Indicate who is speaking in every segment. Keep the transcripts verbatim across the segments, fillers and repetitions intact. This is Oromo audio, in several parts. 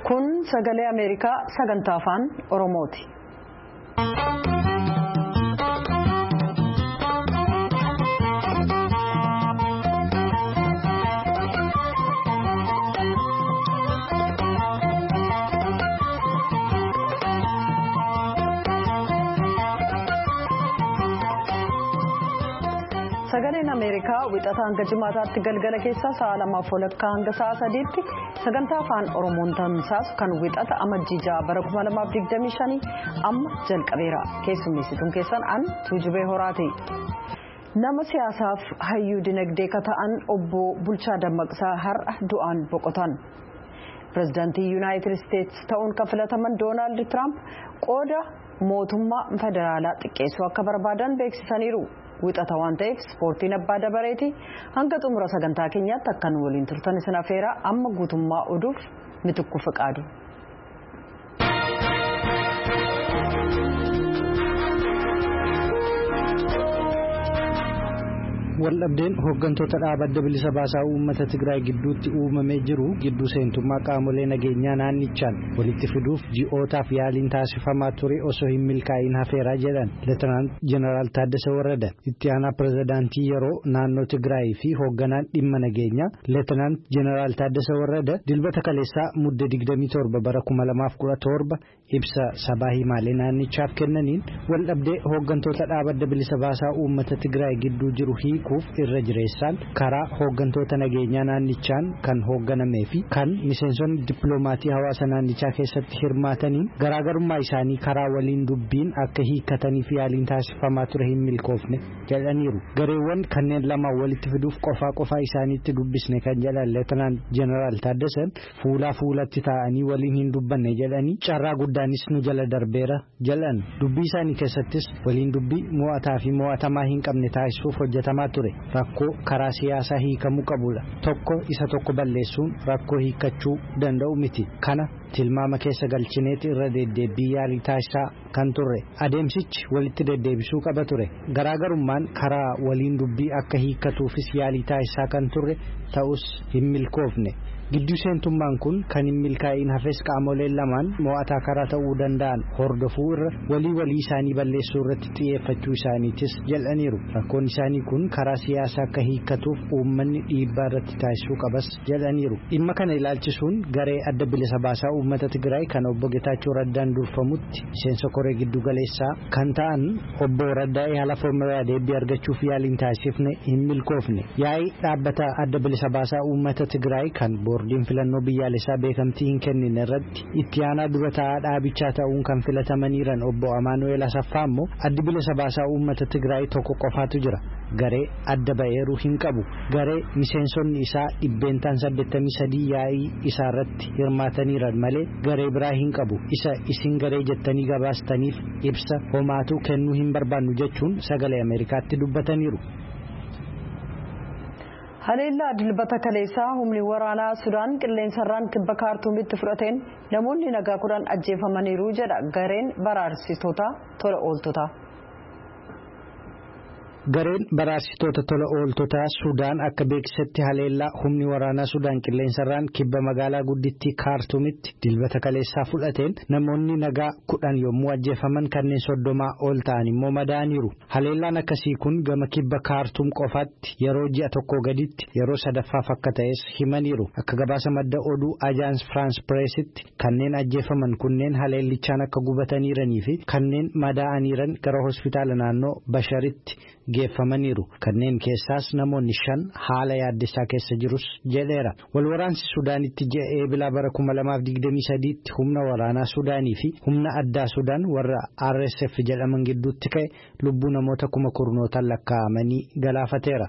Speaker 1: Kun sagalee Ameerikaa sagantaa afaan Oromooti. Sagaleen Ameerikaa wixata hanga jimaataatti galgala keessa sa'a lamaaf walakkaa hanga sa'a sadiitti sagantaa afaan Oromoon tamsaasu kan wixata amajjii ja'a bara kuma lamaaf digdamii shanii amma jalqabeera. Keessummeessituun keessan an Tuujubee Horaati. Nama siyaasaaf hayyuu dinagdee ka ta'an obbo Bulchaa Dammaqsaa har'a du'aan boqotan. Pireezidaantii Yuunaayitid Isteetsi ta'uun kan filataman Doonaald Tiraamp qooda mootummaa federaalaa xiqqeessuu akka barbaadan beeksisaniiru. Wixata waan ta'eef ispoortiin abbaa dabareeti. Hanga xumura sagantaa keenyaatti akka nu waliin turtan isin afeera. Amma guutummaa oduuf Mitukku Fiqaadu.
Speaker 2: Waldhabdeen hooggantoota dhaabbii bilisa baasaa uummata Tigraay gidduutti uumamee jiru gidduu seentummaa qaamolee nageenyaa naannichaan walitti fiduuf ji'ootaaf yaaliin taasifamaa ture osoo hin milkaa'in hafeeraa jedhan Leetinaant Jeneraal Taaddasee Warradaa. Itti aanaa pireezidaantii yeroo naannoo Tigraay fi hoogganaan dhimma nageenyaa Leetinaant Jeneraal Taaddasee Warradaa dilbata kaleessaa muddee digdamii torba bara kuma lamaaf kudha torba ibsa sabaa himaalee naannichaaf kennaniin waldhabdee hooggantoota dhaabbii bilisa baasaa uummata Tigraay gidduu jiru hiikuuf irra jireessaan karaa hooggantoota nageenyaa naannichaan kan hoogganamee fi kan miseensonni dippiloomatii hawaasa naannichaa keessatti hirmaataniin garaagarummaa isaanii karaa waliin dubbiin akka hiikkataniif yaaliin taasifamaa ture hin milkoofne jedhaniiru. Gareewwan kanneen lama walitti fiduuf qofaa qofaa isaaniitti dubbisne kan jedhan Leetinaant Jeneraal Taaddaseen fuulaa fuulatti taa'anii waliin hin dubbanne jedhanii carraa guddaanis nu jala darbeera jedhan. Dubbii isaanii keessattis waliin dubbii mo'ataa fi mo'atamaa hin qabne taasisuuf hojjetamaa ture. Rakkoo karaa siyaasaa hiikamuu qabudha. Tokko isa tokko balleessuun rakkoo hiikkachuu danda'u miti. Kana tilmaama keessa galchineeti irra deddeebii yaalii taasisaa kan turre. Adeemsichi walitti deddeebisuu qaba ture. Garaagarummaan karaa waliin dubbii akka hiikkatuufis yaalii taasisaa kan turre ta'us hin milkoofne. Gidduu seentummaan kun kan hin milkaa'in hafes qaamoleen lamaan mo'ataa karaa ta'uu danda'an hordofuu irra walii walii isaanii balleessuu irratti xiyyeeffachuu isaaniitis jedhaniiru. Rakkoon isaanii kun karaa siyaasaa akka hiikkatuuf uummanni dhiibbaa irratti taasisuu qabas jedhaniiru. Dhimma kana ilaalchisuun garee adda bilisa baasaa uummata Tigraay kan obbo Getaachoo Raddaan durfamutti miseensa koree giddu galeessaa kan ta'an obbo Raddaa haala foormulaa deebii argachuuf yaaliin taasifne hin milkoofne. Yaa'ii dhaabbata adda bilisa baasaa uummata Tigraay kan boordiin filannoo biyyaalessaa beekamtii hin kennine irratti itti aanaa dura taa'aa dhaabichaa ta'uun kan filatamaniiran obbo Amaanu'eel Asaffaa immoo addi bilisa baasaa uummata Tigraay tokko qofaatu jira. Garee adda ba'eeru hin qabu. Garee miseensonni isaa dhibbeentaan saddeettamii sadii yaa'ii isaa irratti hirmaataniiran malee garee biraa hin qabu. Isa isin garee jettanii gabaastaniif ibsa homaatu kennuu hin barbaannu jechuun sagalee Ameerikaatti dubbataniiru.
Speaker 1: Haleellaa dilbata kaleessaa humni waraanaa Sudaan qilleensarraan kibba kaartuumitti fudhateen namoonni nagaa kudhan ajjeefamaniiru jedha gareen baraarsitoota tola ooltotaa.
Speaker 2: Gareen baraarsitoota tola ooltotaa Sudaan akka beeksisetti haleellaa humni waraanaa Sudaan qilleensarraan kibba magaalaa guddittii kaartuumitti dilbata kaleessaa fudhateen namoonni nagaa kudhan yommuu ajjeefaman kanneen soddomaa ol ta'an immoo madaaniiru. Haleellaan akkasii kun gama kibba kaartuum qofaatti yeroo ji'a tokko gaditti yeroo sadaffaaf akka ta'es himaniiru. Akka gabaasa madda oduu Ajaans Firaans Pireesitti kanneen ajjeefaman kunneen haleellichaan akka gubataniiranii fi kanneen madaa'aniiran gara hospitaala naannoo Basharitti geeffamaniiru. Kanneen keessaas namoonni shan haala yaaddessaa keessa jirus jedheera. Walwaraansi Sudaanitti ji'a eebilaa bara kuma lamaaf digdamii sadiitti humna waraanaa Sudaanii fi humna addaa Sudaan warra R S F jedhaman gidduutti ka'e lubbuu namoota kuma kurnootaan lakkaa'amanii galaafateera.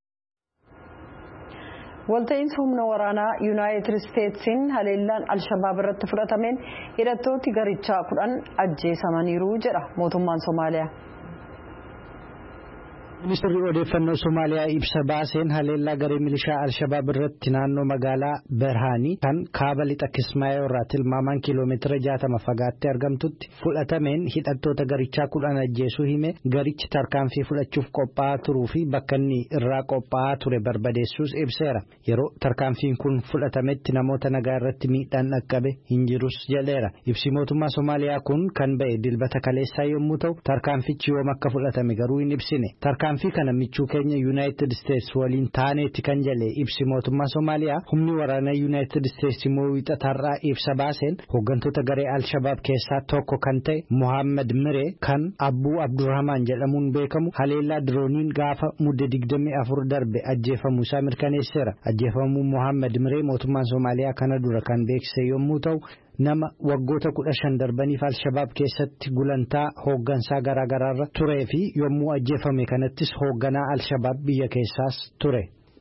Speaker 1: Walta'iinsa humna waraanaa Yuunaayitid Isteetsiin haleellaan Alshabaab irratti fudhatameen hidhattooti garichaa kudhan ajjeesamaniiru jedha mootummaan Somaaliyaa.
Speaker 2: Ministeerri odeeffannoo Somaaliyaa ibsa baaseen haleellaa garee milishaa Al-Shabaab irratti naannoo magaalaa Berhaanii kan kaaba lixa Kismaayoo irraa tilmaamaan kiiloomeetira jaatama fagaattee argamtutti fudhatameen hidhattoota garichaa kudhan ajjeesuu hime garichi tarkaanfii fudhachuuf qophaa'aa turuu fi bakka inni irraa qophaa'aa ture barbadeessuus ibseera. Yeroo tarkaanfiin kun fudhatametti namoota nagaa irratti miidhaan dhaqqabe hin jirus jedheera. Ibsi mootummaa Somaaliyaa kun kan ba'e dilbata kaleessaa yommuu ta'u tarkaanfichi yoom akka fudhatame garuu hin ibsine. Tarkaanfii kana michuu keenya United States waliin taaneetti kan jedhe ibsi mootummaa Somaaliyaa humni waraanaa United States immoo wixatarraa ibsa baaseen hooggantoota garee Al-Shabaab keessaa tokko kan ta'e Mohammed Miree kan Abbuu Abdurrahman jedhamuun beekamu haleellaa dirooniin gaafa mudde digdamii afur darbe ajjeefamuu isaa mirkaneesseera. Ajjeefamuu Mohammed Miree mootummaan Somaaliyaa kana dura kan beeksise yommuu ta'u nama waggoota kudha shan darbaniif Al-Shabaab keessatti gulantaa hooggansaa garaagaraarra turee fi yommuu ajjeefame kanattis hoogganaa Al-Shabaab biyya keessaas ture.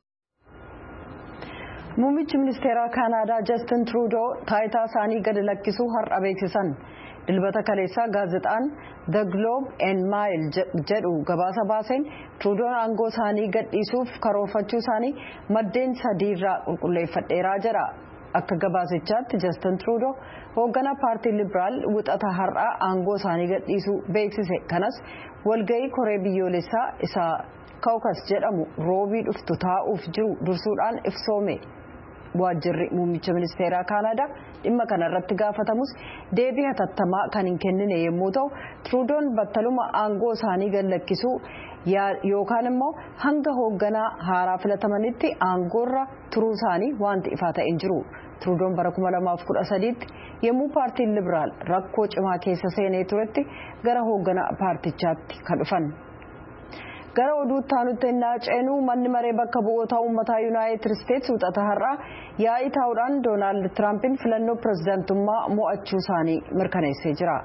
Speaker 1: Muummichi ministeeraa Kaanaadaa Justin Trudeau taayitaa isaanii gad lakkisuu har'a beeksisan. Dilbata kaleessaa gaazexaan The Globe and Mail jedhu gabaasa baaseen Trudeau aangoo isaanii gadhiisuuf karoorfachuu isaanii maddeen sadiirraa qulqulleeffadheeraa jedha. Akka gabaasichaatti Justin Trudeau hoogganaa paartii liberaal wixata har'aa aangoo isaanii gadhiisuu beeksise. Kanas walga'ii koree biyyoolessaa isa Caucus jedhamu roobii dhuftu taa'uuf jiru dursuudhaan ibsoome. Waajjirri muummicha ministeeraa Kaanaadaa dhimma kanarratti gaafatamus deebii hatattamaa kan hin kennine yommuu ta'u Trudeau'n battaluma aangoo isaanii gad lakkisuu yookaan immoo hanga hoogganaa haaraa filatamanitti aangoorra turuu isaanii wanti ifaa ta'e hin jiru. Trudeau'n bara kuma lamaaf kudha sadiitti yommuu paartiin liberaal rakkoo cimaa keessa seenee turetti gara hoogganaa paartichaatti kan dhufan. Gara oduutti aanutti innaa ceenuu manni maree bakka bu'oota uummataa Yuunaayitid Isteets wixata har'aa yaa'ii taa'uudhaan Doonaald Tiraampiin filannoo pirezidaantummaa mo'achuu isaanii mirkaneessee jira.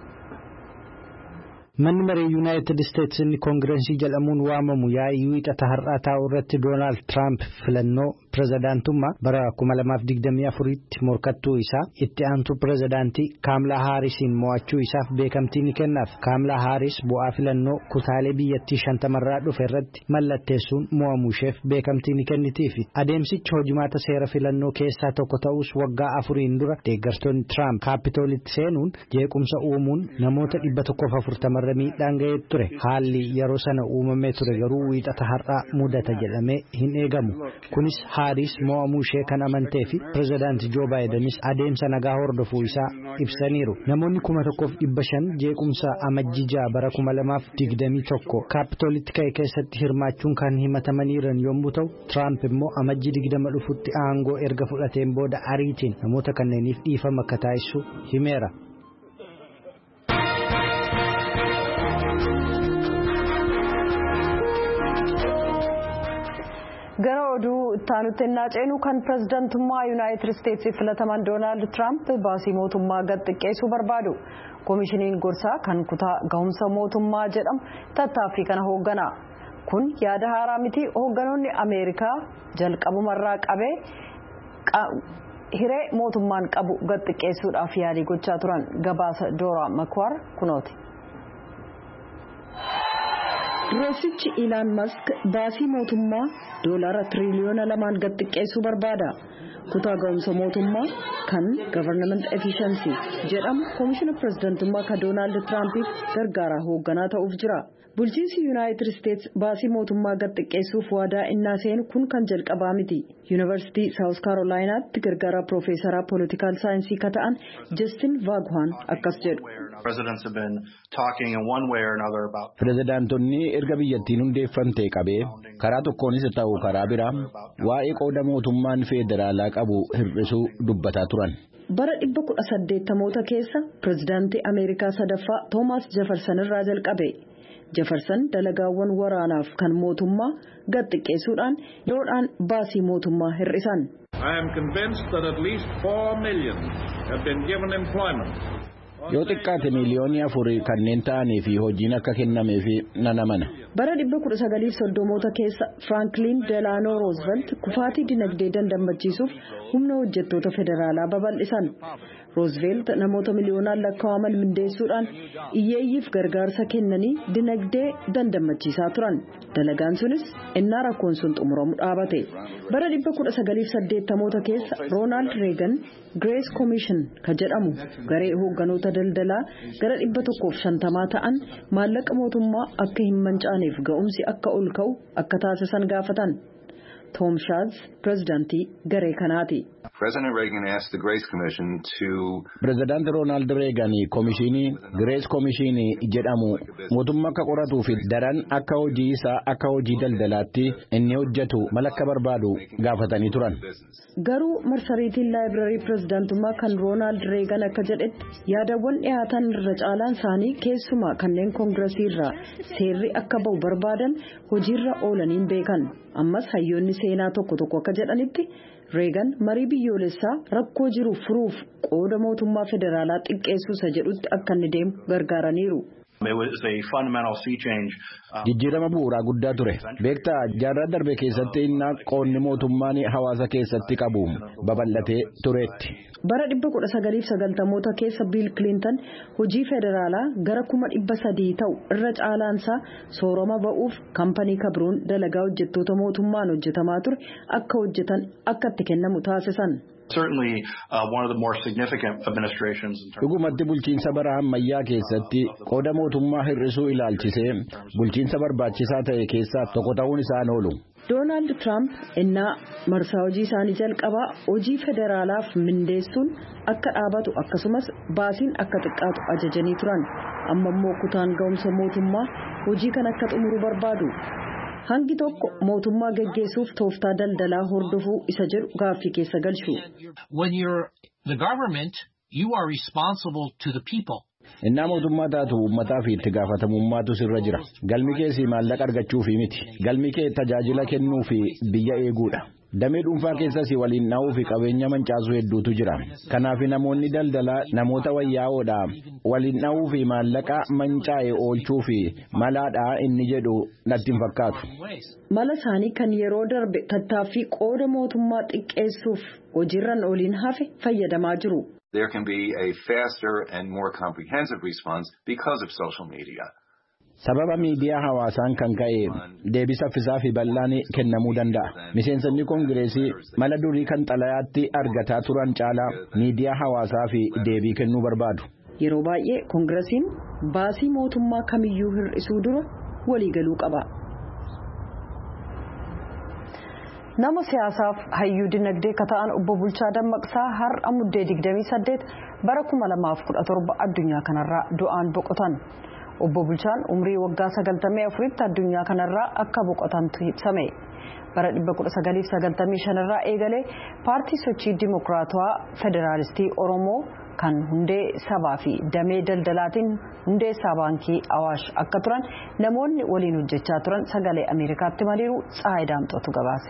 Speaker 2: Manni maree United States inni koongirensii jedhamuun waamamu yaa'ii wixata har'aa taa'u irratti Doonaald Tiraamp filannoo pirezidaantummaa bara kuma lamaaf digdamii afuritti morkattuu isaa itti aantu pirezidaantii Kaamlaa Haarisiin mo'achuu isaaf beekamtii ni kennaaf. Kaamlaa Haaris bu'aa filannoo kutaalee biyyattii shantamarraa dhufe irratti mallatteessuun mo'amuu isheef beekamtii ni kennitiifi. Adeemsichi hojimaata seera filannoo keessaa tokko ta'us waggaa afuriin dura deeggartoonni Tiraamp kaapitoolitti seenuun jeequmsa uumuun namoota dhibba tokkoof afurtama miidhaan ga'ee ture. Haalli yeroo sana uumamee ture garuu wixata har'aa mudata jedhamee hin eegamu. Kunis Haaris mo'amuu ishee kan amantee fi pirezidaantii Joo Baayidenis adeemsa nagaa hordofuu isaa ibsaniiru. Namoonni kuma tokkoof dhibba shan jeequmsa amajjii ja'a bara kuma lamaaf digdamii tokko kaapitoolitti ka'e keessatti hirmaachuun kan himatamaniiran yommuu ta'u Tiraamp immoo amajjii digdama dhufutti aangoo erga fudhateen booda ariitiin namoota kanneeniif dhiifama akka taasisu himeera.
Speaker 1: Gara oduu ittaanutti innaa ceenu kan pirezidaantummaa Yuunaayitid Isteetsii filataman Doonaald Tiraamp baasii mootummaa gad xiqqeessuu barbaadu. Koomishiniin gorsaa kan kutaa gahumsa mootummaa jedhamu tattaaffii kana hooggana. Kun yaada haaraa miti. Hoogganoonni Ameerikaa jalqabumarraa qabee hiree mootummaan qabu gad xiqqeessuudhaaf yaalii gochaa turan. Gabaasa Doora Makwaar kunooti. Dureessichi Ilaan Mask baasii mootummaa doolaara tiriliyoona lamaan gad xiqqeessuu barbaada. Kutaa ga'umsa mootummaa kan Government Efficiency jedhamu koomishina pirezidaantummaa kan Doonaald Tiraampiif gargaaraa hoogganaa ta'uuf jira. Bulchiinsi Yuunaayitid Isteets baasii mootummaa gad xiqqeessuuf waadaa innaa seenu kun kan jalqabaa miti. Yuunivarsiitii Saawus Kaarolaayinaatti gargaaraa piroofeesaraa poolitikaal saayinsii kan ta'an Justin Vaagwaan akkas jedhu.
Speaker 3: Pirezidaantonni erga biyyattiin hundeeffamtee qabee karaa tokkoonis ta'u karaa biraa waa'ee qooda mootummaan federaalaa qabu hir'isuu dubbataa turan.
Speaker 1: Bara dhibba kudha saddeettamoota keessa pirezidaantii Ameerikaa sadaffaa Toomaas Jefersan irraa jalqabe. Jefersan dalagaawwan waraanaaf kan mootummaa gad xiqqeessuudhaan yeroodhaan baasii mootummaa hir'isan.
Speaker 4: I am convinced that at least four million have been given employment
Speaker 3: Yoo xiqqaate miliyoonii afurii kanneen ta'anii fi hojiin akka kennameef nan amana.
Speaker 1: Bara dhibba kudha sagaliif soddomoota keessa Franklin Delano Roosevelt kufaatii dinagdee dandamachiisuuf humna hojjettoota federaalaa babal'isan. Roosevelt namoota miliyoonaan lakkaa'aman mindeessuudhaan hiyyeeyyiif gargaarsa kennanii dinagdee dandamachiisaa turan. Dalagaan sunis innaa rakkoon sun xumuramu dhaabate. Bara dhibba kudha sagaliif saddeettamoota keessa Ronald Reagan Grace Commission ka jedhamu garee hoogganoota daldalaa gara dhibba tokkoof shantamaa ta'an maallaqa mootummaa akka hin mancaaneef ga'umsi akka ol ka'u akka taasisan gaafatan. Tom Schatz pirezidaantii garee kanaati.
Speaker 4: President Reagan asked the Grace Commission to
Speaker 3: President Ronald Reagan komishinii Grace Commission jedhamu mootummaa akka qoratuu fi daran akka hojii isaa akka hojii daldalaatti inni hojjetu mala akka barbaadu gaafatanii turan.
Speaker 1: Garuu marsariitiin laayibrarii pirezidaantummaa kan Ronald Reagan akka jedhetti yaadawwan dhiyaatan irra caalaan isaanii keessumaa kanneen koongiresii irraa seerri akka ba'u barbaadan hojiirra oolaniin beekan. Ammas hayyoonni seenaa tokko tokko akka jedhanitti Reagan marii biyyoolessaa rakkoo jiru furuuf qooda mootummaa federaalaa xiqqeessuusa jedhutti akka inni deemu gargaaraniiru.
Speaker 3: Jijjiirama bu'uuraa guddaa ture. Beektaa jaarraa darbe keessatti innaa qoonni mootummaan hawaasa keessatti qabu babal'atee tureetti.
Speaker 1: Bara dhibba kudha sagaliif sagaltamoota keessa Bill Clinton hojii federaalaa gara kuma dhibba sadii ta'u irra caalaansaa soorama ba'uuf kaampanii kabruun dalagaa hojjettoota mootummaan hojjetamaa ture akka hojjetan akka itti kennamu taasisan.
Speaker 5: Certainly uh, one of the more significant administrations.
Speaker 3: Dhugumatti bulchiinsa bara ammayyaa keessatti qooda mootummaa hir'isuu ilaalchisee bulchiinsa barbaachisaa ta'e keessaa tokko ta'uun isaan oolu.
Speaker 1: Donald Trump innaa marsaa hojii isaanii jalqabaa hojii federaalaaf mindeessuun akka dhaabatu akkasumas baasiin akka xiqqaatu ajajanii turan. Amma immoo kutaan ga'umsa mootummaa hojii kan akka xumuru barbaadu. Hangi tokko mootummaa geggeessuuf tooftaa daldalaa hordofuu isa jedhu gaaffii keessa galchu.
Speaker 6: When you're the government, you are responsible to the people.
Speaker 3: Innaa mootummaa taatu uummataa fi itti gaafatamummaatu sirra jira. Galmi kee maallaqa argachuufi miti. Galmi kee tajaajila kennuu fi biyya eeguudha. Damee dhuunfaa keessas waliin dha'uu fi qabeenya mancaasuu hedduutu jira. Kanaaf namoonni daldalaa namoota wayyaa'oodha. Waliin dha'uu fi maallaqa mancaa'e oolchuu fi malaadhaa inni jedhu natti hin fakkaatu.
Speaker 1: Mala isaanii kan yeroo darbe tattaaffii qooda mootummaa xiqqeessuuf hojiirran ooliin hafe fayyadamaa jiru.
Speaker 4: There can be a faster and more comprehensive response because of social media.
Speaker 3: Sababa miidiyaa hawaasaan kan ka'e deebii saffisaa fi bal'aan kennamuu danda'a. Miseensonni koongireesii mala durii kan xalayaatti argataa turan caalaa miidiyaa hawaasaa fi deebii kennuu barbaadu.
Speaker 1: Yeroo baay'ee koongireesiin baasii mootummaa kamiyyuu hir'isuu dura waliigaluu qaba. Nama siyaasaaf hayyuu dinagdee ka ta'an obbo Bulchaa Dammaqsaa har'a muddee digdamii saddeet bara kuma lamaaf kudha torba addunyaa kanarraa du'aan boqotan. Obbo Bulchaan umrii waggaa sagaltamii afuritti addunyaa kanarraa akka boqotantu ibsame. Bara dhibba kudha sagaliif sagaltamii shanirraa eegalee paartii sochii dimokiraatawaa federaalistii Oromoo kan hundee sabaa fi damee daldalaatiin hundeessaa baankii Awaash akka turan namoonni waliin hojjechaa turan sagalee Ameerikaatti mariiru Tsahaay Daamxootu gabaase.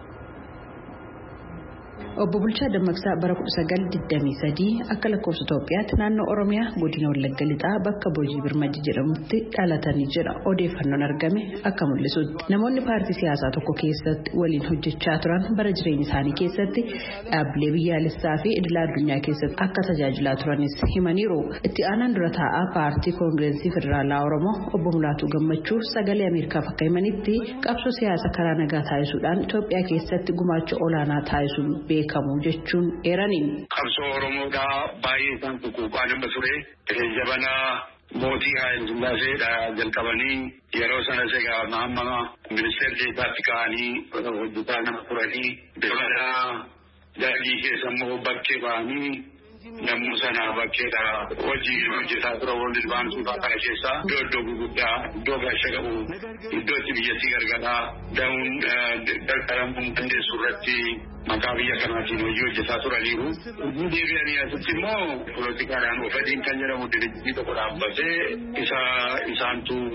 Speaker 7: Obbo Bulchaa Dammaqsaa bara kudha sagal digdamii sadii akka lakkoofsa Itoophiyaatti naannoo Oromiyaa godina Wallagga Lixaa bakka Boojii Birmadii jedhamutti dhalatanii jira. Odeeffannoon argame akka mul'isutti namoonni paartii siyaasaa tokko keessatti waliin hojjechaa turan bara jireenya isaanii keessatti dhaabbilee biyyaalessaa fi idila addunyaa keessatti akka tajaajilaa turanis himaniiru. Itti aanaan dura taa'aa paartii koongireesii federaalaa Oromoo obbo Mulaatuu Gammachuu sagalee Ameerikaaf akka himanitti qabsoo siyaasaa karaa nagaa taasisuudhaan Itoophiyaa keessatti gumaacha olaanaa taasisuun beekamu jechuun eeraniin.
Speaker 8: Qabsoo Oromoodhaa baay'ee isaan tuquuqaa nama ture. Jabanaa mootii Haayil Sillaaseedha jalqabanii yeroo sanas egaa Mahammaa ministeera deetaatti ka'anii hojjetaa nama turanii dabalaa daandii keessa immoo bakkee ba'anii namni sana bakkeedha hojii hojjetaa ture wanti waan suutaa kana keessaa iddoo iddoo gurguddaa iddoo gaasha qabu iddootti biyyattii gargaaraa da'uun dalqalamuu dandeessu irratti maqaa biyya kanaatiin hojii hojjetaa turaniiru. Deebi'anii asitti immoo poolitikaadhaan ofadiin kan jedhamu dirijii tokko dhaabbatee isa isaantu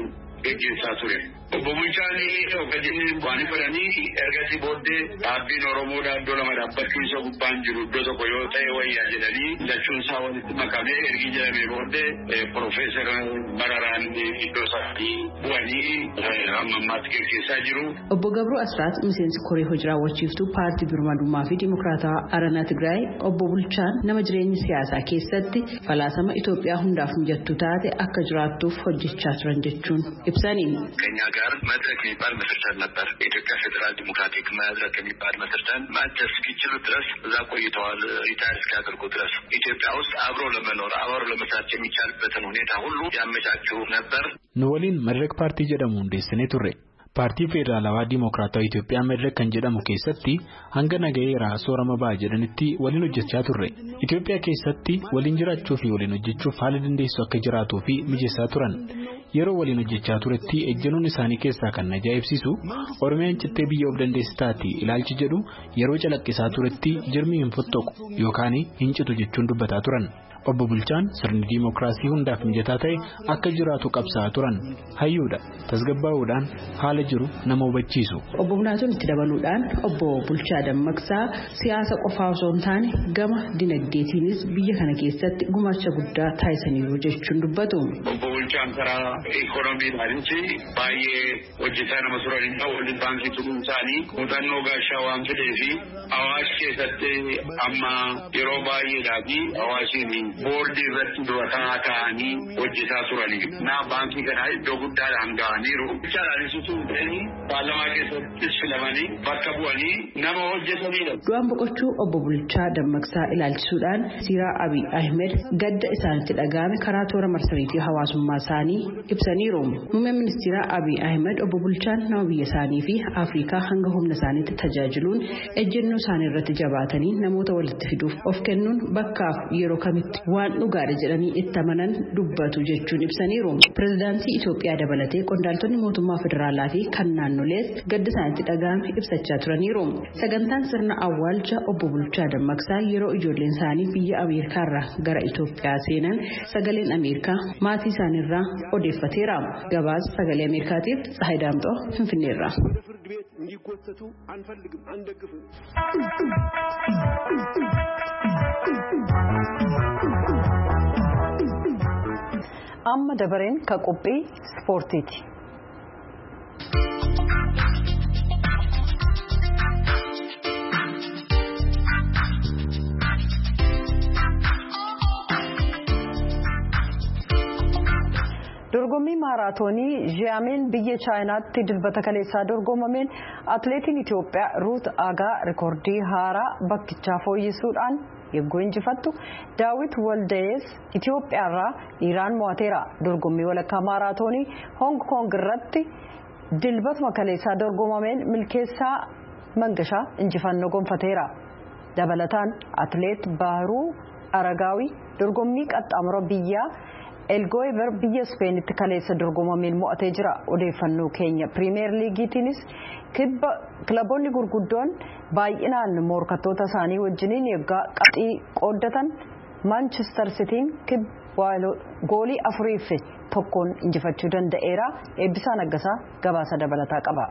Speaker 8: geggeessaa ture. Obbo Bulchaan Ogadenni Bu'aanii fedhanii ergasii booddee dhaabbiin Oromoodhaa iddoo lama dhaabbachuun isa gubbaan jiru iddoo tokko yoo ta'e wayyaa jedhanii lachuun isaa walitti makamee ergi jedhamee booddee Profeesar Mararaan iddoo isaanii bu'anii amma ammaatti geggeessaa jiru.
Speaker 7: Obbo Gabroo Asraat miseensi koree hojii raawwachiiftuu paartii birmadummaa fi dimokiraataa Aranaa Tigraay obbo Bulchaan nama jireenya siyaasaa keessatti falaasama Itoophiyaa hundaaf mijattuu taate akka jiraattuuf hojjechaa turan jechuun ibsaniin.
Speaker 8: ጋር መድረክ የሚባል መስርተን ነበር። የኢትዮጵያ ፌዴራል ዲሞክራቲክ መድረክ የሚባል መስርተን ማደስ እስኪችሉ ድረስ እዛ ቆይተዋል። ሪታይር እስኪያደርጉ ድረስ ኢትዮጵያ ውስጥ አብሮ ለመኖር አብሮ ለመስራት የሚቻልበትን ሁኔታ ሁሉ ያመቻቹ ነበር።
Speaker 9: ንወሊን መድረክ ፓርቲ ጀደሙ እንደስኔ ቱሬ ፓርቲ ፌዴራላዋ ዲሞክራታዊ ኢትዮጵያ መድረክ ከንጀደሙ keessatti hanga nagayeera soorama baa jedhanitti waliin hojjechaa turre. Itoophiyaa keessatti waliin jiraachuu fi waliin hojjechuuf haala dandeessu akka jiraatuu fi mijeessaa turan. Yeroo waliin hojjechaa turetti ejjennoon isaanii keessaa kan ajaa'ibsiisu Oromiyaan cittee biyya of dandeessitaati ilaalchi jedhu yeroo calaqqisaa turetti jirmi hin fottoqu yookaan hin citu jechuun dubbataa turan. Obbo Bulchaan sirni diimokiraasii hundaaf mijataa ta'e akka jiraatu qabsaa turan. Hayyuudha tasgabbaa'uudhaan haala jiru nama hubachiisu.
Speaker 7: Obbo Bunaatuun itti dabaluudhaan obbo Bulchaa Dammaqsaa siyaasa qofaa osoo hin taane gama dinagdeetiinis biyya kana keessatti gumaacha guddaa taasisaniiru jechuun dubbatu.
Speaker 8: Obbo Bulchaan karaa ikoonomiidhaanis baay'ee hojjetaa nama turanidha. Walli baankii turuun isaanii muuxannoo gaashaa waan fidee fi Awaash keessatti amma yeroo baay'eedhaafi Awaashiin boordii irratti durataa ta'anii hojjetaa turani. Naa baankii kanaa iddoo guddaadhaan ga'aniiru. Bichaadhaanis utuu ta'anii paarlamaa keessatti filamanii bakka bu'anii nama hojjetanidha.
Speaker 7: Du'aan boqochuu obbo Bulchaa Dammaqsaa ilaalchisuudhaan Siraa Abiy Ahmed gadda isaanitti dhaga'ame karaa toora marsariitii hawaasummaa isaanii ibsaniiru. Muummeen ministeera Abiy Ahmed obbo Bulchaan nama biyya isaanii fi Afrikaa hanga humna isaaniitti tajaajiluun ejjennoo isaanii irratti jabaatanii namoota walitti fiduuf of kennuun bakkaaf yeroo kamitti waan dhugaadha jedhanii itti amanan dubbatu jechuun ibsaniiru. Pireezidaantii Itoophiyaa dabalatee qondaaltonni mootummaa federaalaa fi kan naannolees gadda isaanitti dhaga'ame ibsachaa turaniiru. Sagantaan sirna awwaalcha obbo Bulchaa Dammaqsaa yeroo ijoolleen isaanii biyya Ameerikaarraa gara Itoophiyaa seenan sagaleen Ameerikaa maatii isaaniirraa odeeffateera. Gabaasa sagalee Ameerikaatiif Tsahayi Daamxoo Finfinneerraa.
Speaker 1: Amma dabareen ka qophii ispoortiiti. Dorgommii maaraatoonii Ji'aameen biyya Chaayinaatti dilbata kaleessaa dorgomameen atileetiin Itoophiyaa Ruut Agaa rikoordii haaraa bakkichaa fooyyessuudhaan yeroo injifattu Daawit Waldayees Itoophiyaarraa dhiiraan mo'ateera. Dorgommii walakkaa maaraatoonii Hong Kong irratti dilbata kaleessaa dorgomameen milkeessaa Mangashaa injifannoo gonfateera. Dabalataan atileet Baharuu Aragaawii dorgommii qaxxaamura biyyaa Elgoiver biyya Ispeenitti kaleessa dorgomameen mo'atee jira. Odeeffannoo keenya Pirimeer Liigiitiinis kilaboonni gurguddoon baay'inaan morkattoota isaanii wajjiniin eeggaa qabxii qooddatan Manchester Cityin goolii afurii fi tokkoon injifachuu danda'eera. Eebbisaa Naggasaa gabaasa dabalataa qaba.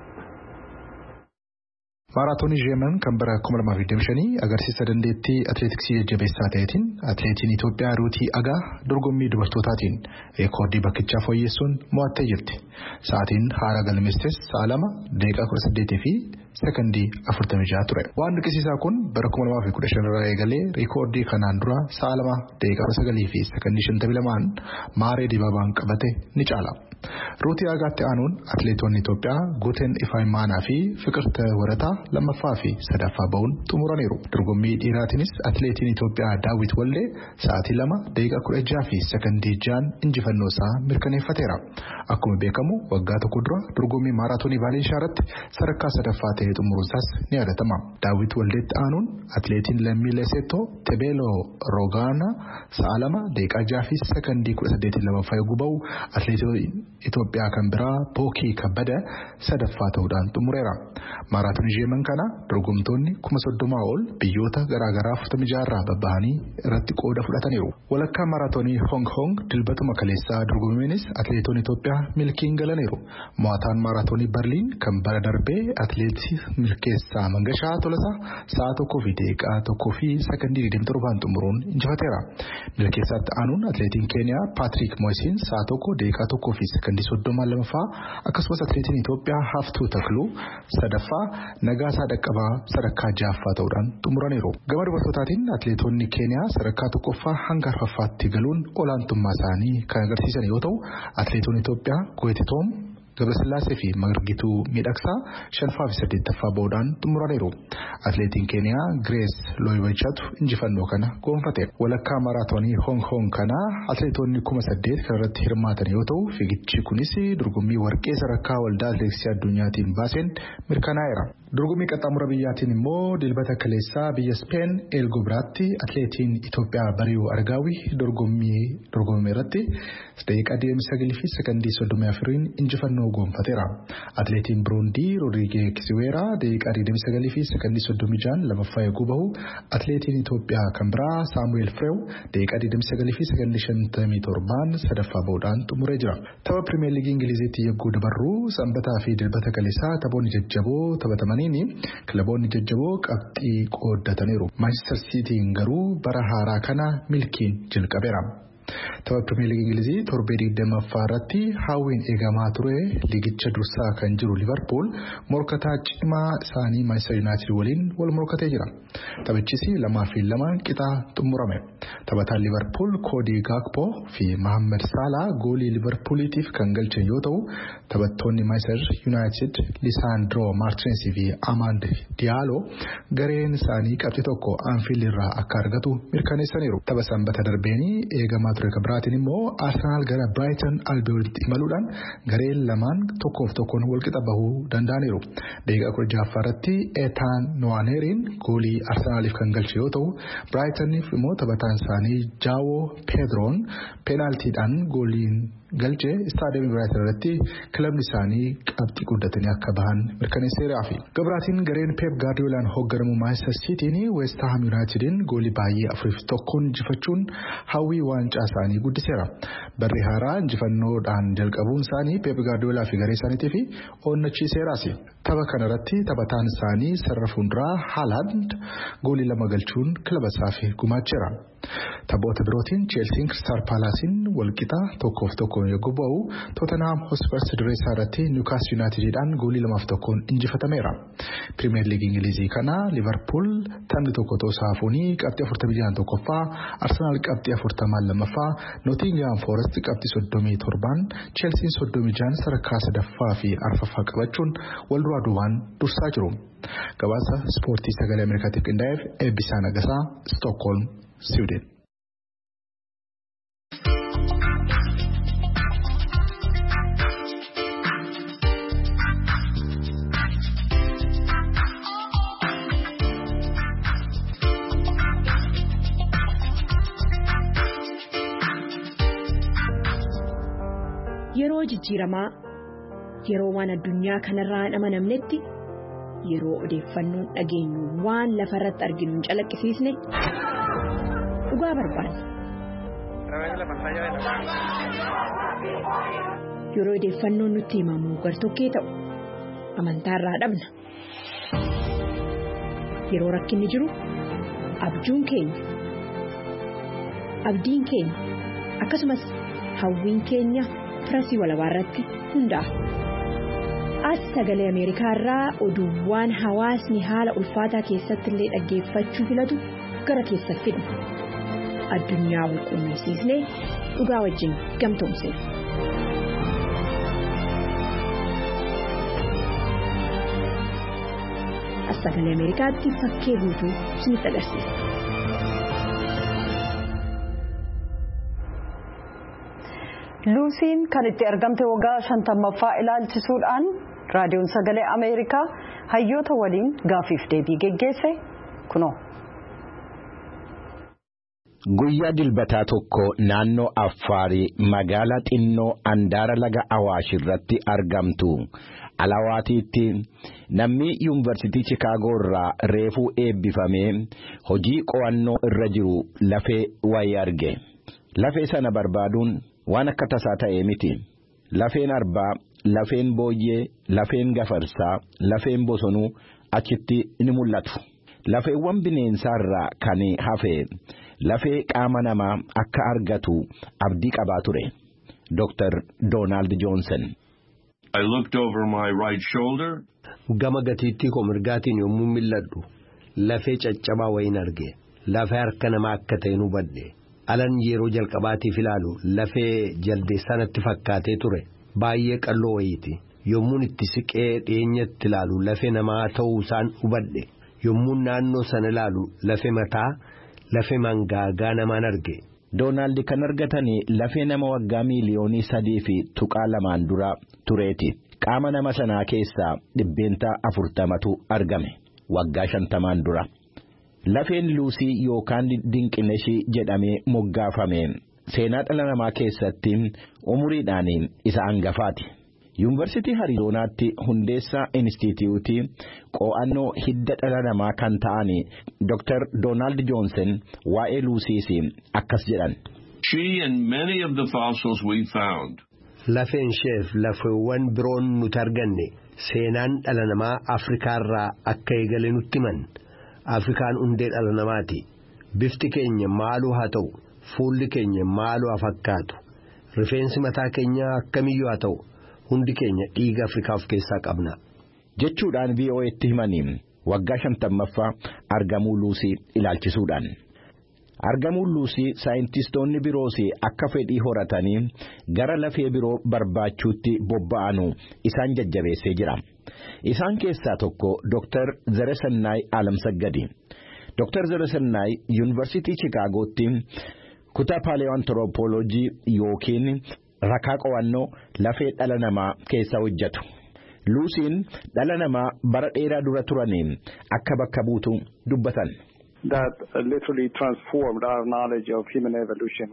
Speaker 10: Maaraatoonii Ji'aameen kan bara kuma lamaa fi digdamii shanii agarsiisa dandeettii atileetiksii jajjabeessaa ta'eetiin atileetiin Itoophiyaa Ruutii Agaa dorgommii dubartootaatiin reekoordii bakkichaa fooyyessuun mo'attee jirti. Sa'aatiin haaraa galmeessite sa'a lama daqiiqaa kudha saddeetii fi sekondii afurtamii jaha ture. Waan dinqisiisaa kun bara kuma lamaa fi kudha shan irraa eegalee reekoordii kanaan dura sa'a lama daqiiqaa kudha sagalii fi sekondii shantamii lamaan Maaree Dibaabaan qabate ni caala. Ruutii Agaatti aanuun atileetonni Itoophiyaa Guuteen Ifaayimaanaa fi Fiqirte Warataa lammaffaa fi sadaffaa ba'uun xumuraniiru. Dorgommii dhiiraatiinis atileetiin Itoophiyaa Daawit Waldee sa'aatii lama daqiiqaa kudha jaha fi sekondii jahaan injifannoo isaa mirkaneeffateera. Akkuma beekamu waggaa tokko dura dorgommii maaraatoonii Vaalenshaa irratti sadarkaa sadaffaa ta'ee xumuruusaas ni yaadatama. Daawit Waldeetti aanuun atileetiin Lammii Leseetoo Tebeeloo Roogaanaa sa'a lama daqiiqaa jaha fi sekondii kudha saddeetii lammaffaa yogguu ba'u atileetiin Itoophiyaa kan biraa Bookii Kabbada sadaffaa ta'uudhaan xumureera. Maaraatoonii Yemen kana dorgomtoonni kuma soddomaa ol biyyoota garaagaraa afurtamii jaarraa babba'anii irratti qooda fudhataniiru. Walakkaa maaraatoonii Hong Kong dilbatuma kaleessaa dorgomeenis atileetonni Itoophiyaa milkiin galaniiru. Mo'ataan maaraatoonii Berliin kan bara darbee atileetii milkeessaa Mangashaa Tolasaa sa'a tokkoo fi daqiiqaa tokkoo fi sakandii digdamii torbaan xumuruun injifateera. Milkeessaatti aanuun atileetiin Keeniyaa Patrick Moisiin sa'a tokko daqiiqaa tokkoo fi sakandii soddomaa lamaffaa akkasumas atileetiin Itoophiyaa Haftuu Takluu sadaffaa Nagaasaa Dhaqqabaa sadarkaa ja'affaa ta'uudhaan xumuraniiru. Gama dubartootaatiin atileetonni Keeniyaa sadarkaa tokkoffaa hanga arfaffaatti galuun olaantummaa isaanii kan agarsiisan yoo ta'u atileetonni Itoophiyaa Goetitoom Gabrasillaasee fi Margituu Miidhagsaa shanfaa fi saddeettaffaa bahuudhaan xumuraniiru. Atileetiin Keeniyaa Girees Looyiwachatu injifannoo kana gonfate. Walakkaa maaraatoonii Hong Kong kana atileetonni kuma saddeet kan irratti hirmaatan yoo ta'u fiigichi kunis dorgommii warqee sadarkaa waldaa atileetiksii addunyaatiin baaseen mirkanaa'eera. Dorgommii qaxxaamura biyyaatiin immoo dilbata kaleessaa biyya Speen Eelgo biraatti atileetiin Itoophiyaa Bari'uu Argaawii dorgommii dorgommii irratti daqiiqaa digdamii sagalii fi sakandii soddomii afuriin injifannoo gonfateera. Atileetiin Buruundii Roodrigee Kisiweeraa daqiiqaa digdamii sagalii fi sakandii soddomii ja'aan lamaffaa eeguu bahu. Atileetiin Itoophiyaa kan biraa Saamu'eel Fireew daqiiqaa digdamii sagalii fi sakandii shantamii torbaan sadaffaa bahuudhaan xumuree jira. Tapha Pirimeer Liigii Ingiliziitti yegguu dabarru sanbataa fi dilbata kaleessaa taphoonni jajjaboo taphataman. Kilaboonni jajjaboo qabxii qooddataniiru. Manchester Cityin garuu bara haaraa kana milkiin jalqabeera. Tapha Pirimeer Liigii Ingilizii torbee digdammaffaa irratti hawwiin eegamaa ture liigicha dursaa kan jiru Liverpool morkataa cimaa isaanii Manchester United waliin wal morkatee jira. Taphichis lamaa fi lamaan qixaa xumurame. Taphataan Liverpool Cody Gakpo fi Mohamed Salah goolii Liverpoolitiif kan galchan yoo ta'u taphattoonni Manchester United Lisandro Martinez fi Amand Diallo gareen isaanii qabxii tokko Anfield irraa akka argatu mirkaneessaniiru. Tapha sanbata darbeenii eegamaa ture kabiraatiin immoo Arsenal gara Brighton Albionitti imaluudhaan gareen lamaan tokkoof tokkoon walqixa bahuu danda'aniiru. Daqiiqaa kudha ja'affaa irratti Ethan Nwaneeriin goolii Arsenaliif kan galche yoo ta'u Brightoniif immoo taphataan isaanii Joao Pedroon peenaaltiidhaan gooliin galche istaadiyoomii Brighton irratti kilabni isaanii qabxii guddatanii akka bahan mirkaneesseeraa fi gabiraatiin gareen Pep Guardiolaan hoogganamu Manchester Cityin West Ham Unitedin goolii baay'ee afuriif tokkoon injifachuun hawwii waancaa isaanii guddiseera. Barri haaraa injifannoodhaan jalqabuun isaanii Pep Guardiolaa fi garee isaaniitiif onnachiiseeraas. Tapha kanarratti taphataan isaanii sarara fuulduraa Haaland goolii lama galchuun kilaba isaaf gumaacheera. Taphoota birootiin Chelsea Crystal Palacein walqixa tokkoof tokkoon yogguu ba'u Tottenham Hotspur dirree isaa irratti Newcastle Unitedidhaan goolii lamaaf tokkoon injifatameera. Premier League Ingilizii kana Liverpool taphni tokko ta'uu saafuunii qabxii afurtamii ja'aan tokkoffaa, Arsenal qabxii afurtamaan lammaffaa, Nottingham Forest qabxii soddomii torbaan, Chelsea soddomii ja'aan sadarkaa sadaffaa fi arfaffaa qabachuun wal duraa duubaan dursaa jiru. Gabaasa Ispoortii Sagalee Ameerikaatiif qindaa'eef Eebbisaa Nagasaa, Stockholm, Sweden.
Speaker 11: Yeroo jijjiiramaa yeroo waan addunyaa kanarraa hin amanamnetti yeroo odeeffannoon dhageenyu waan lafarratti arginu hin calaqqisiisne dhugaa barbaanna. Yeroo odeeffannoon nutti himamu gartokkee ta'u amantaarraa dhabna. Yeroo rakkinni jiru abjuun keenya abdiin keenya akkasumas hawwiin keenya firasii walabaa irratti hundaa'a. As sagalee Ameerikaa irraa oduuwwan hawaasni haala ulfaataa keessatti illee dhaggeeffachuu filatu gara keessa fidna. Addunyaa wal quunnamsiisnee dhugaa wajjin gamtoomsina. As sagalee Ameerikaatti fakkee guutuu isinitti agarsiisa.
Speaker 1: Luusiin kan itti argamte waggaa shantammaffaa ilaalchisuudhaan raadiyoon sagalee Ameerikaa hayyoota waliin gaafiif deebii geggeesse kunoo.
Speaker 3: Guyyaa dilbataa tokko naannoo Affaarii magaalaa xinnoo Andaara Laga Awaash irratti argamtu Alawaatiitti namni yuunivarsiitii Chicaagoo irraa reefuu eebbifamee hojii qo'annoo irra jiru lafee wayii arge. Lafee sana barbaaduun waan akka tasaa ta'ee miti. Lafeen arbaa, lafeen booyyee, lafeen gafarsaa, lafeen bosonuu achitti ni mul'atu. Lafeewwan bineensaarraa kan hafe lafee qaama namaa akka argatu abdii qabaa ture. Doctor Donald Johnson.
Speaker 12: I looked over my right shoulder.
Speaker 13: Gama gatiittii koo mirgaatiin yommuu milladhu lafee caccabaa wayiin arge. Lafee harka namaa akka ta'e hubadhe. Alan yeroo jalqabaatiif ilaalu lafee jaldeessanatti fakkaatee ture. Baay'ee qalloo wayiiti. Yommuun itti siqee dhiyeenyatti ilaalu lafee namaa ta'uu isaan hubadhe. Yommuu naannoo sana ilaalu lafee mataa, lafee mangaagaa namaan arge.
Speaker 3: Doonaald kan argatanii lafee nama waggaa miiliyoonii sadii fi tuqaa lamaan dura tureeti. Qaama nama sanaa keessaa dhibbeentaa afurtamatu argame waggaa shantamaan dura. Lafeen luusii yookaan dinqineshii jedhamee moggaafame seenaa dhala namaa keessatti umuriidhaan isa hangafaati. Yuunivarsiitii Ariizoonaatti hundeessaa Inistituutii qo'annoo hidda dhala namaa kan ta'an Doctor Donald Johnson waa'ee luusiis akkas jedhan.
Speaker 12: She and many of the fossils we found.
Speaker 13: Lafeen isheef lafeewwan biroon nuti arganne seenaan dhala namaa Afrikaarraa akka eegale nutti himan. Afrikaan hundee dhala namaati. Bifti keenya maaluu haa ta'u, fuulli keenya maaluu haa fakkaatu, rifeensi mataa keenya akkamiyyuu haa ta'u. Hundi keenya dhiiga Afrikaa of keessaa qabna.
Speaker 3: Jechuudhaan V O Etti himanii waggaa shantammaffaa argamuu luusii ilaalchisuudhaan. Argamuu luusii saayintistoonni biroos akka fedhii horatanii gara lafee biroo barbaachuutti bobba'anu isaan jajjabeessee jira. Isaan keessaa tokko Doctor Zeresannaay Alamsaggadi. Doctor Zeresannaay Yuunivarsiitii Chicaagootti kutaa paaleoantiroopooloojii yookiin rakaa qo'annoo lafee dhala namaa keessa hojjetu. Luusiin dhala namaa bara dheeraa dura turaniin akka bakka buutu dubbatan.
Speaker 14: That literally transformed our knowledge of human evolution.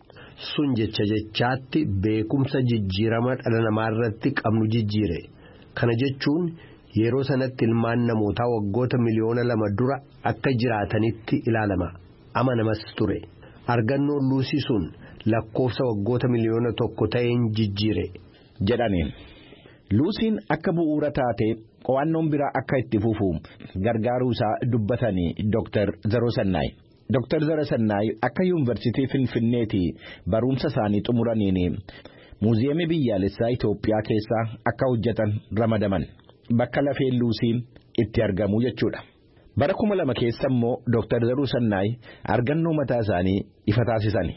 Speaker 13: Sun jecha jechaatti beekumsa jijjiirama dhala namaa irratti qabnu jijjiire. Kana jechuun yeroo sanatti ilmaan namootaa waggoota miliyoona lama dura akka jiraatanitti ilaalama. Amanamas ture. Argannoon luusii sun lakkoofsa waggoota miliyoona tokko ta'een jijjiire
Speaker 3: jedhaniin. Luusiin akka bu'uura taate qo'annoon biraa akka itti fufu gargaaruu isaa dubbatanii Doctor Zeresannaay. Doctor Zeresannaay akka yuunivarsiitii Finfinneetii barumsa isaanii xumuraniin muuziyeemii biyyaalessaa Itoophiyaa keessa akka hojjetan ramadaman. Bakka lafeen luusii itti argamu jechuudha. Bara kuma lama keessa immoo Doctor Zeresannaay argannoo mataa isaanii ifa taasisan.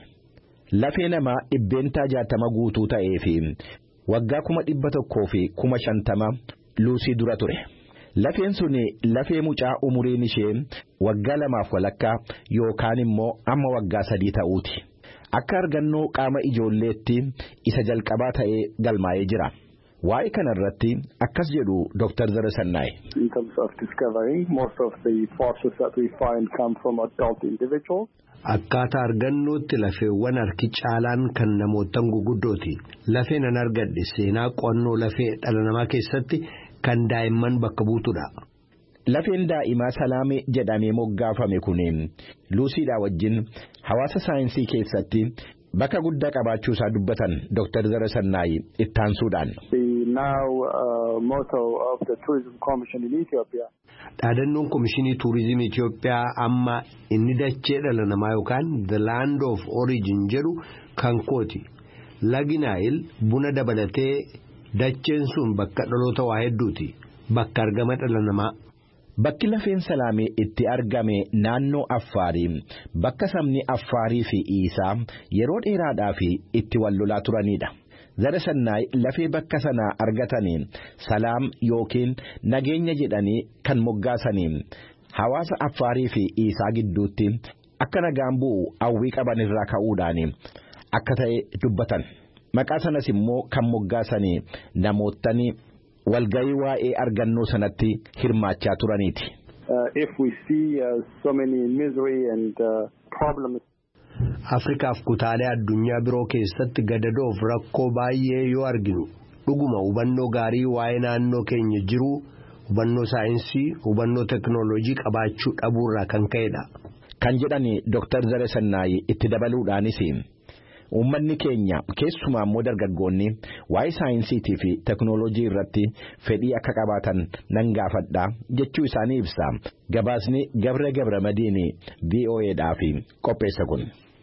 Speaker 3: Lafee namaa dhibbeentaa jaatama guutuu ta'ee fi waggaa kuma dhibba tokkoo fi kuma shantama luusii dura ture. Lafeen sun lafee mucaa umuriin ishee waggaa lamaaf walakkaa yookaan immoo amma waggaa sadii ta'uuti. Akka argannoo qaama ijoolleetti isa jalqabaa ta'ee galmaa'ee jira. Waa'ee kanarratti akkas jedhu Doctor Zeresannaay.
Speaker 14: In terms of discovery, most of the fossils that we find come from adult individuals.
Speaker 13: Akkaataa argannootti lafeewwan harki caalaan kan namootan guguddooti. Lafeen an argadhe seenaa qo'annoo lafee dhala namaa keessatti kan daa'imman bakka buutudha.
Speaker 3: Lafeen daa'imaa Salaamee jedhamee moggaafame kun luusiidhaa wajjin hawaasa saayinsii keessatti bakka guddaa qabaachuu isaa dubbatan Doctor Zeresannaay itti aansuudhaan.
Speaker 14: The now uh, motto of the Tourism Commission in Ethiopia.
Speaker 13: Dhaadannoon Komishinii Tuurizimii Itoophiyaa amma inni dachee dhala namaa yookaan The Land of Origin jedhu kan kooti. Lagi Naayil buna dabalatee dacheen sun bakka dhaloota waa hedduuti. Bakka argama dhala namaa.
Speaker 3: Bakki lafeen Salaamee itti argame naannoo Affaarii bakka sabni Affaarii fi Iisaa yeroo dheeraadhaaf itti wal lolaa turanidha. Zeresannaay lafee bakka sanaa argatanii salaam yookiin nageenya jedhanii kan moggaasanii hawaasa Affaarii fi Iisaa gidduutti akka nagaan bu'u hawwii qaban irraa ka'uudhaan akka ta'e dubbatan. Maqaa sanas immoo kan moggaasanii namootni walgayii waa'ee argannoo sanatti hirmaachaa turaniiti.
Speaker 14: If we see uh, so many misery and uh, problems.
Speaker 13: Afrikaaf kutaalee addunyaa biroo keessatti gadadoof rakkoo baay'ee yoo arginu dhuguma hubannoo gaarii waa'ee naannoo keenya jiru hubannoo saayinsii hubannoo teknooloojii qabaachuu dhabuurraa kan ka'edha.
Speaker 3: Kan jedhani Dooktar Zaresannaayi itti dabaluudhaanis uummanni keenya keessumaa immoo dargaggoonni waa'ee saayinsiitii fi teknooloojii irratti fedhii akka qabaatan nan gaafadha jechuu isaanii ibsa. Gabaasni Gabre Gabre Madiini V O Eedhaaf qopheessa kun.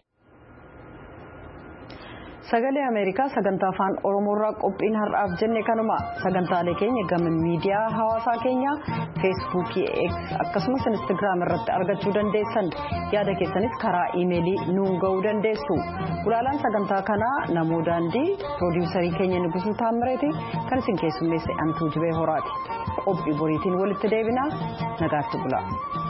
Speaker 1: Sagalee Ameerikaa sagantaa afaan Oromoorraa qophiin har'aaf jenne kanuma sagantaalee keenya gama miidiyaa hawaasaa keenya feesbuukii X akkasumas Instagram irratti argachuu dandeessan yaada keessanis karaa iimeelii nuun ga'uu dandeessu. Gulaalaan sagantaa kanaa namoo daandii piroodiisarii keenya Nugusuu Taammireeti kan isin keessummeesse Antuu Jibee Horaati. Qophii boriitiin walitti deebinaa nagaatti bulaa.